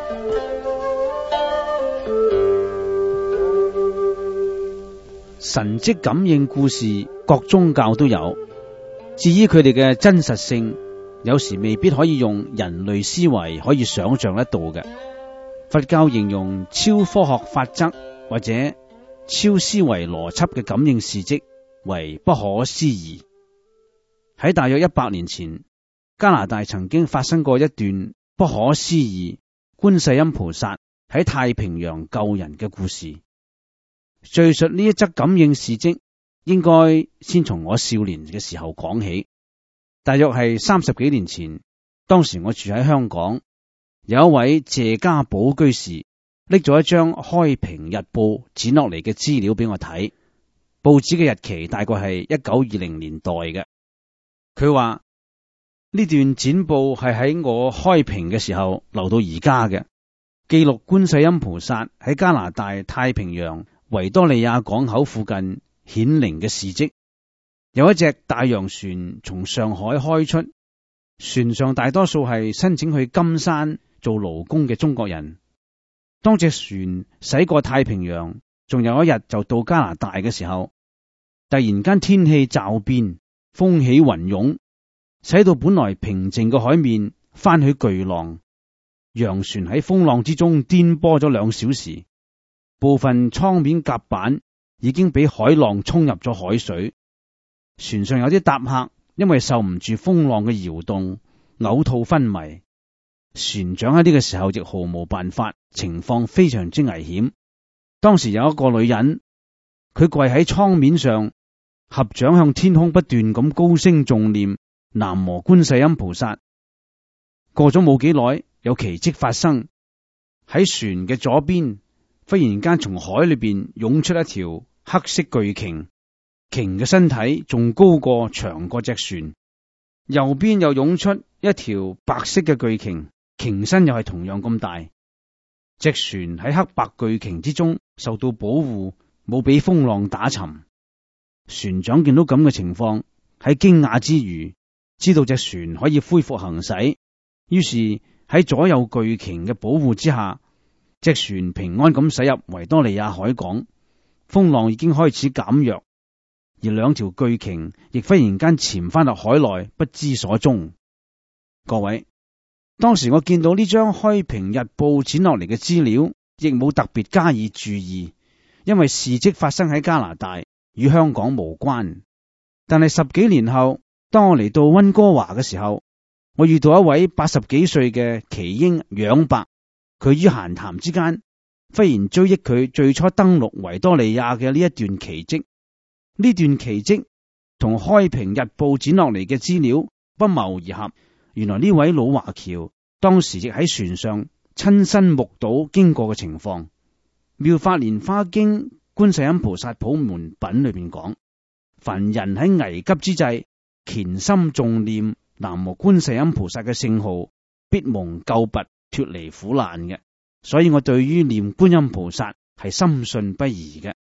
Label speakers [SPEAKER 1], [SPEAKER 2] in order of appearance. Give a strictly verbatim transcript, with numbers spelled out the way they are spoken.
[SPEAKER 1] 神蹟感應故事，各宗教都有。至於佢哋嘅真實性，有時未必可以用人類思維可以想象得到嘅。佛教形容超科學法則或者超思維邏輯嘅感應事蹟為不可思議。喺大約一百年前，加拿大曾經發生過一段不可思議觀世音菩薩喺太平洋救人嘅故事。敘述呢一則感應事蹟，應該先從我少年嘅時候講起。大約係三十幾年前，當時我住喺香港，有一位謝家寶居士拎咗一張開平日報剪落嚟嘅資料俾我睇。報紙嘅日期大概係一九二零年代嘅。佢話呢段剪報係喺我開平嘅時候留到而家嘅，記錄觀世音菩薩喺加拿大太平洋維多利亞港口附近顯靈嘅事蹟。有一隻大洋船從上海開出，船上大多數係申請去金山做勞工嘅中國人。當隻船駛過太平洋，仲有一日就到加拿大嘅時候，突然間天氣驟變，風起雲湧，使到本來平靜嘅海面翻起巨浪。洋船喺風浪之中顛簸咗兩小時，部分艙面甲板已經俾海浪沖入咗海水。船上有啲搭客因為受唔住風浪嘅搖動，嘔吐昏迷。船長喺呢個時候亦毫無辦法，情況非常之危險。當時有一個女人，佢跪喺艙面上，合掌向天空不斷咁高聲誦念南無觀世音菩薩。過咗冇幾耐，有奇蹟發生。喺船嘅左邊，忽然間從海裏邊湧出一條黑色巨鯨，鯨嘅身體仲高過長過隻船。右邊又湧出一條白色嘅巨鯨，鯨身又係同樣咁大。隻船喺黑白巨鯨之中受到保護，冇俾風浪打沉。船長見到咁嘅情況，喺驚訝之餘，知道隻船可以恢復行駛，於是喺左右巨鯨嘅保護之下，隻船平安咁駛入維多利亞海港。風浪已經開始減弱，而兩條巨鯨亦忽然間潛翻落海內，不知所蹤。各位，當時我見到呢張開平日報剪落嚟嘅資料，亦冇特別加以注意，因為事蹟發生喺加拿大，與香港無關。但係十幾年後，當我嚟到溫哥華嘅時候，我遇到一位八十幾歲嘅奇英楊伯，佢於閒談之間忽然追憶佢最初登陸維多利亞嘅呢一段奇蹟。呢段奇蹟同開平日報剪落嚟嘅資料不謀而合。原來呢位老華僑當時亦喺船上親身目睹經過嘅情況。妙法蓮花經觀世音菩薩普門品裏邊講，凡人喺危急之際虔心誦念南無觀世音菩薩嘅聖號，必蒙救拔脫離苦難嘅。所以我對於念觀音菩薩係深信不疑嘅。